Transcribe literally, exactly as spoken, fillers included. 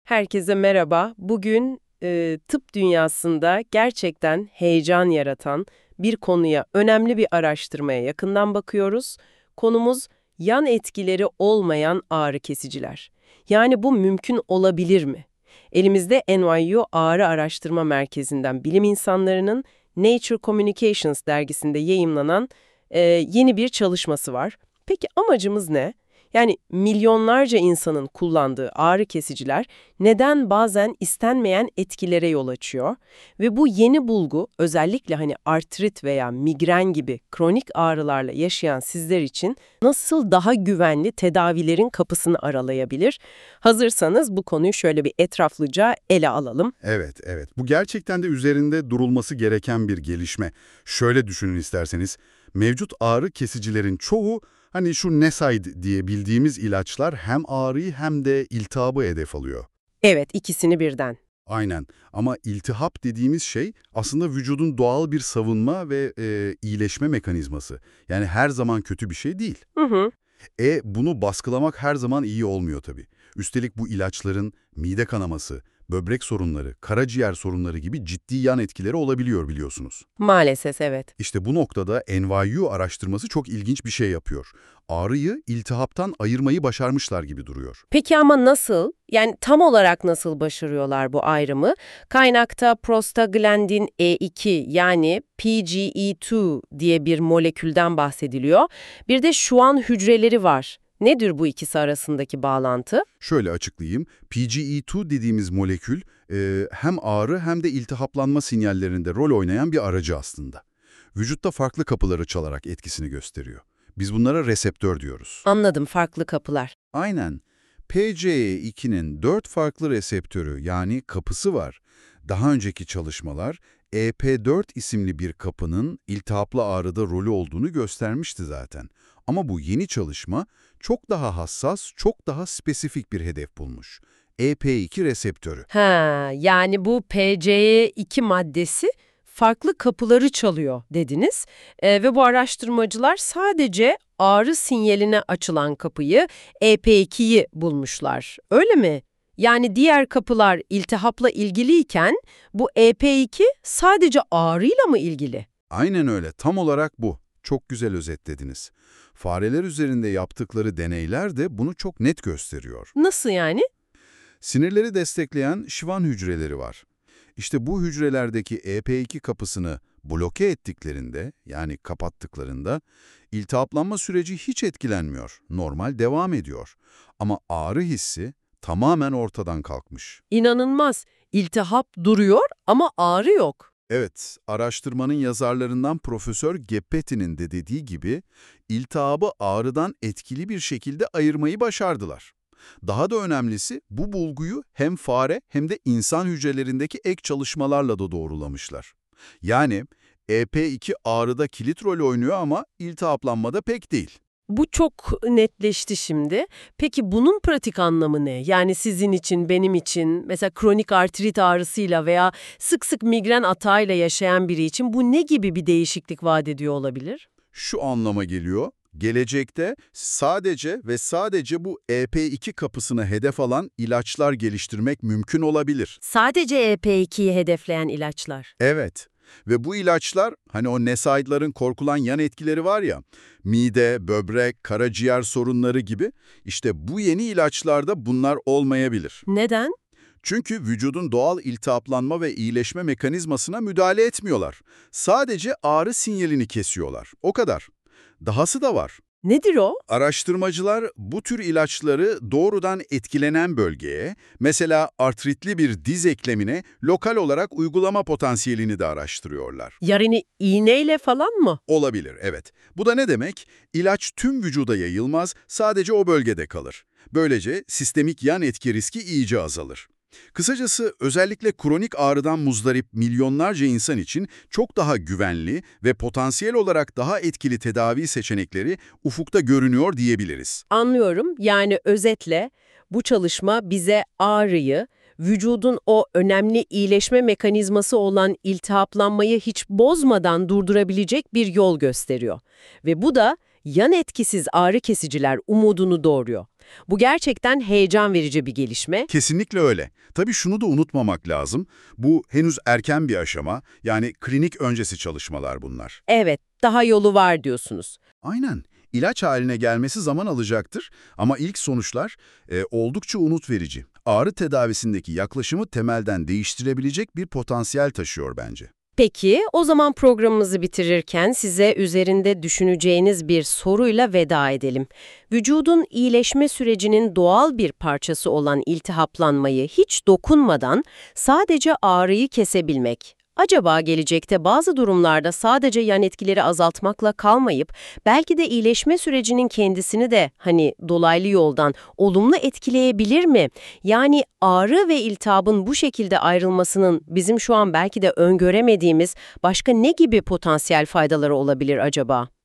Herkese merhaba. Bugün e, tıp dünyasında gerçekten heyecan yaratan bir konuya, önemli bir araştırmaya yakından bakıyoruz. Konumuz yan etkileri olmayan ağrı kesiciler. Yani bu mümkün olabilir mi? Elimizde N Y U Ağrı Araştırma Merkezi'nden bilim insanlarının Nature Communications dergisinde yayımlanan e, yeni bir çalışması var. Peki amacımız ne? Yani milyonlarca insanın kullandığı ağrı kesiciler neden bazen istenmeyen etkilere yol açıyor ve bu yeni bulgu özellikle hani artrit veya migren gibi kronik ağrılarla yaşayan sizler için nasıl daha güvenli tedavilerin kapısını aralayabilir? Hazırsanız bu konuyu şöyle bir etraflıca ele alalım. Evet, evet. Bu gerçekten de üzerinde durulması gereken bir gelişme. Şöyle düşünün isterseniz, mevcut ağrı kesicilerin çoğu, hani şu N SAID diye bildiğimiz ilaçlar hem ağrıyı hem de iltihabı hedef alıyor. Evet, ikisini birden. Aynen. Ama iltihap dediğimiz şey aslında vücudun doğal bir savunma ve e, iyileşme mekanizması. Yani her zaman kötü bir şey değil. Hı hı. E bunu baskılamak her zaman iyi olmuyor tabii. Üstelik bu ilaçların mide kanaması, böbrek sorunları, karaciğer sorunları gibi ciddi yan etkileri olabiliyor biliyorsunuz. Maalesef evet. İşte bu noktada N Y U araştırması çok ilginç bir şey yapıyor. Ağrıyı iltihaptan ayırmayı başarmışlar gibi duruyor. Peki ama nasıl? Yani tam olarak nasıl başarıyorlar bu ayrımı? Kaynakta prostaglandin E iki yani P G E iki diye bir molekülden bahsediliyor. Bir de Schwann hücreleri var. Nedir bu ikisi arasındaki bağlantı? Şöyle açıklayayım. P G E iki dediğimiz molekül e, hem ağrı hem de iltihaplanma sinyallerinde rol oynayan bir aracı aslında. Vücutta farklı kapıları çalarak etkisini gösteriyor. Biz bunlara reseptör diyoruz. Anladım, farklı kapılar. Aynen. P C E ikinin dört farklı reseptörü yani kapısı var. Daha önceki çalışmalar E P dört isimli bir kapının iltihaplı ağrıda rolü olduğunu göstermişti zaten. Ama bu yeni çalışma çok daha hassas, çok daha spesifik bir hedef bulmuş. E P iki reseptörü. Ha, yani bu P C E iki maddesi farklı kapıları çalıyor dediniz. Ee, ve bu araştırmacılar sadece ağrı sinyaline açılan kapıyı E P ikiyi bulmuşlar. Öyle mi? Yani diğer kapılar iltihapla ilgiliyken bu E P iki sadece ağrıyla mı ilgili? Aynen öyle, tam olarak bu. Çok güzel özetlediniz. Fareler üzerinde yaptıkları deneyler de bunu çok net gösteriyor. Nasıl yani? Sinirleri destekleyen Schwann hücreleri var. İşte bu hücrelerdeki E P iki kapısını bloke ettiklerinde, yani kapattıklarında, iltihaplanma süreci hiç etkilenmiyor, normal devam ediyor. Ama ağrı hissi tamamen ortadan kalkmış. İnanılmaz. İltihap duruyor ama ağrı yok. Evet, araştırmanın yazarlarından Profesör Geppetti'nin de dediği gibi, iltihabı ağrıdan etkili bir şekilde ayırmayı başardılar. Daha da önemlisi bu bulguyu hem fare hem de insan hücrelerindeki ek çalışmalarla da doğrulamışlar. Yani E P iki ağrıda kilit rol oynuyor ama iltihaplanmada pek değil. Bu çok netleşti şimdi. Peki bunun pratik anlamı ne? Yani sizin için, benim için, mesela kronik artrit ağrısıyla veya sık sık migren atağıyla yaşayan biri için bu ne gibi bir değişiklik vaat ediyor olabilir? Şu anlama geliyor, gelecekte sadece ve sadece bu E P iki kapısına hedef alan ilaçlar geliştirmek mümkün olabilir. Sadece E P ikiyi hedefleyen ilaçlar. Evet. Ve bu ilaçlar, hani o N SAID'ların korkulan yan etkileri var ya, mide, böbrek, karaciğer sorunları gibi, işte bu yeni ilaçlarda bunlar olmayabilir. Neden? Çünkü vücudun doğal iltihaplanma ve iyileşme mekanizmasına müdahale etmiyorlar. Sadece ağrı sinyalini kesiyorlar. O kadar. Dahası da var. Nedir o? Araştırmacılar bu tür ilaçları doğrudan etkilenen bölgeye, mesela artritli bir diz eklemine lokal olarak uygulama potansiyelini de araştırıyorlar. Yani iğneyle falan mı? Olabilir, evet. Bu da ne demek? İlaç tüm vücuda yayılmaz, sadece o bölgede kalır. Böylece sistemik yan etki riski iyice azalır. Kısacası özellikle kronik ağrıdan muzdarip milyonlarca insan için çok daha güvenli ve potansiyel olarak daha etkili tedavi seçenekleri ufukta görünüyor diyebiliriz. Anlıyorum. Yani özetle bu çalışma bize ağrıyı, vücudun o önemli iyileşme mekanizması olan iltihaplanmayı hiç bozmadan durdurabilecek bir yol gösteriyor. Ve bu da yan etkisiz ağrı kesiciler umudunu doğuruyor. Bu gerçekten heyecan verici bir gelişme. Kesinlikle öyle. Tabii şunu da unutmamak lazım. Bu henüz erken bir aşama, yani klinik öncesi çalışmalar bunlar. Evet, daha yolu var diyorsunuz. Aynen. İlaç haline gelmesi zaman alacaktır ama ilk sonuçlar e, oldukça umut verici. Ağrı tedavisindeki yaklaşımı temelden değiştirebilecek bir potansiyel taşıyor bence. Peki, o zaman programımızı bitirirken size üzerinde düşüneceğiniz bir soruyla veda edelim. Vücudun iyileşme sürecinin doğal bir parçası olan iltihaplanmayı hiç dokunmadan sadece ağrıyı kesebilmek, acaba gelecekte bazı durumlarda sadece yan etkileri azaltmakla kalmayıp belki de iyileşme sürecinin kendisini de hani dolaylı yoldan olumlu etkileyebilir mi? Yani ağrı ve iltihabın bu şekilde ayrılmasının bizim şu an belki de öngöremediğimiz başka ne gibi potansiyel faydaları olabilir acaba?